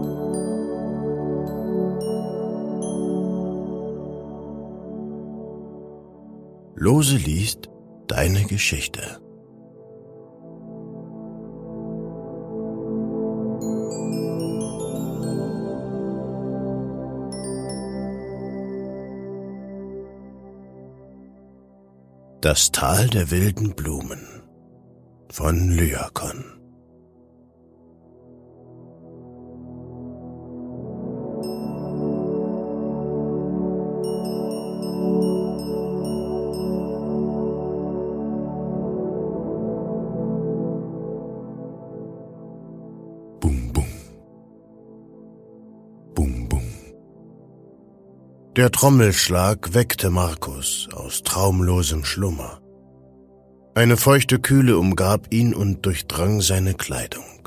Lose liest deine Geschichte. Das Tal der wilden Blumen von Lyakon. Bum, bum. Bum, bum. Der Trommelschlag weckte Markus aus traumlosem Schlummer. Eine feuchte Kühle umgab ihn und durchdrang seine Kleidung.